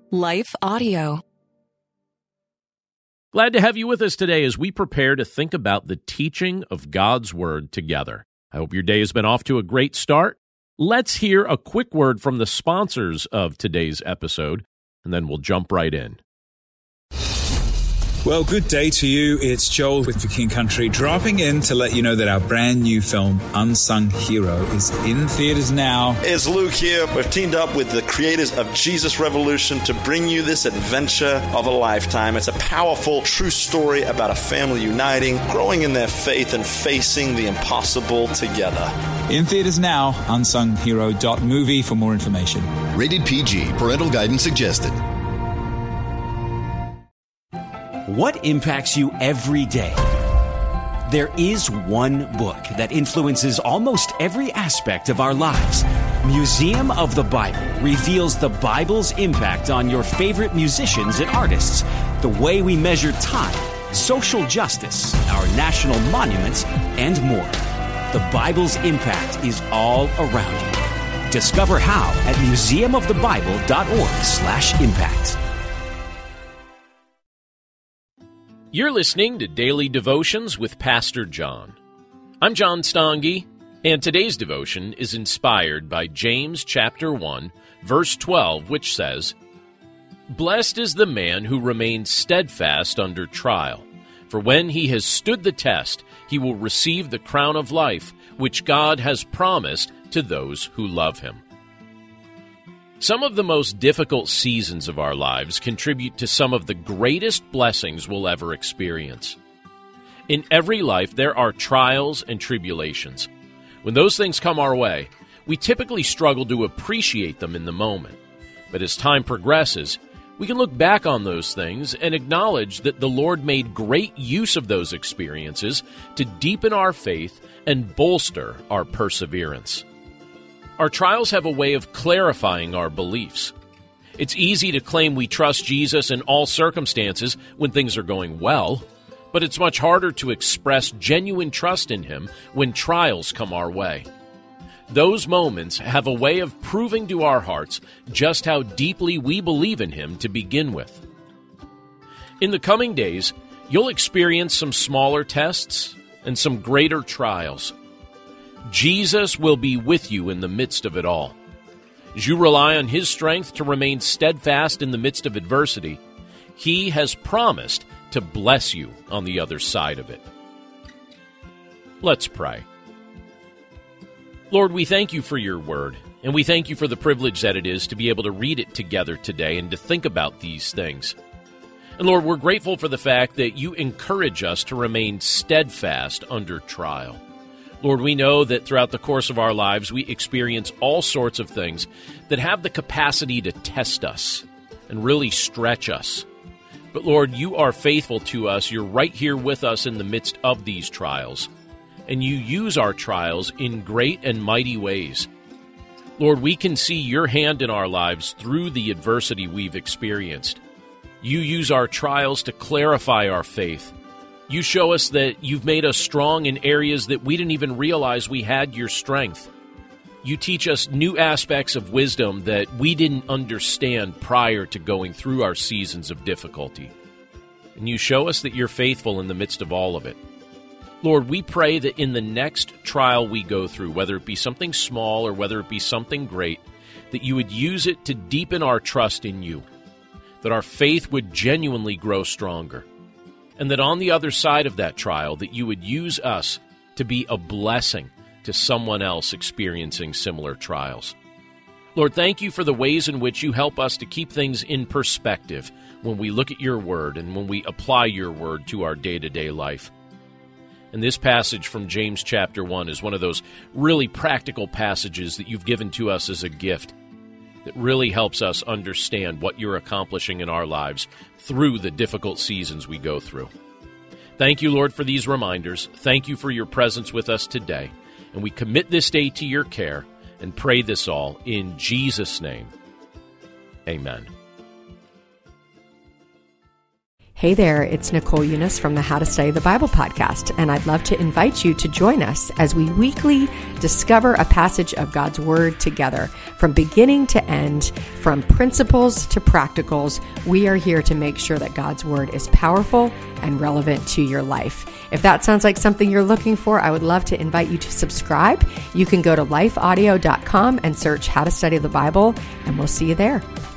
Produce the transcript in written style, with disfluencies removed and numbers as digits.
Life Audio. Glad to have you with us today as we prepare to think about the teaching of God's Word together. I hope your day has been off to a great start. Let's hear a quick word from the sponsors of today's episode, and then we'll jump right in. Well, good day to you. It's Joel with The King Country, dropping in to let you know that our brand new film, Unsung Hero, is in theaters now. It's Luke here. We've teamed up with the creators of Jesus Revolution to bring you this adventure of a lifetime. It's a powerful, true story about a family uniting, growing in their faith, and facing the impossible together. In theaters now, unsunghero.movie for more information. Rated PG. Parental guidance suggested. What impacts you every day? There is one book that influences almost every aspect of our lives. Museum of the Bible reveals the Bible's impact on your favorite musicians and artists, the way we measure time, social justice, our national monuments, and more. The Bible's impact is all around you. Discover how at museumofthebible.org/impact. You're listening to Daily Devotions with Pastor John. I'm John Stange, and today's devotion is inspired by James chapter 1, verse 12, which says, "Blessed is the man who remains steadfast under trial, for when he has stood the test, he will receive the crown of life, which God has promised to those who love him." Some of the most difficult seasons of our lives contribute to some of the greatest blessings we'll ever experience. In every life, there are trials and tribulations. When those things come our way, we typically struggle to appreciate them in the moment. But as time progresses, we can look back on those things and acknowledge that the Lord made great use of those experiences to deepen our faith and bolster our perseverance. Our trials have a way of clarifying our beliefs. It's easy to claim we trust Jesus in all circumstances when things are going well, but it's much harder to express genuine trust in Him when trials come our way. Those moments have a way of proving to our hearts just how deeply we believe in Him to begin with. In the coming days, you'll experience some smaller tests and some greater trials. Jesus will be with you in the midst of it all. As you rely on His strength to remain steadfast in the midst of adversity, He has promised to bless you on the other side of it. Let's pray. Lord, we thank you for your word, and we thank you for the privilege that it is to be able to read it together today and to think about these things. And Lord, we're grateful for the fact that you encourage us to remain steadfast under trial. Lord, we know that throughout the course of our lives, we experience all sorts of things that have the capacity to test us and really stretch us. But Lord, you are faithful to us. You're right here with us in the midst of these trials. And you use our trials in great and mighty ways. Lord, we can see your hand in our lives through the adversity we've experienced. You use our trials to clarify our faith. You show us that you've made us strong in areas that we didn't even realize we had your strength. You teach us new aspects of wisdom that we didn't understand prior to going through our seasons of difficulty. And you show us that you're faithful in the midst of all of it. Lord, we pray that in the next trial we go through, whether it be something small or whether it be something great, that you would use it to deepen our trust in you, that our faith would genuinely grow stronger. And that on the other side of that trial, that you would use us to be a blessing to someone else experiencing similar trials. Lord, thank you for the ways in which you help us to keep things in perspective when we look at your word and when we apply your word to our day-to-day life. And this passage from James chapter 1 is one of those really practical passages that you've given to us as a gift that really helps us understand what you're accomplishing in our lives through the difficult seasons we go through. Thank you, Lord, for these reminders. Thank you for your presence with us today. And we commit this day to your care and pray this all in Jesus' name. Amen. Hey there, it's Nicole Eunice from the How to Study the Bible podcast, and I'd love to invite you to join us as we weekly discover a passage of God's Word together. From beginning to end, from principles to practicals, we are here to make sure that God's Word is powerful and relevant to your life. If that sounds like something you're looking for, I would love to invite you to subscribe. You can go to lifeaudio.com and search How to Study the Bible, and we'll see you there.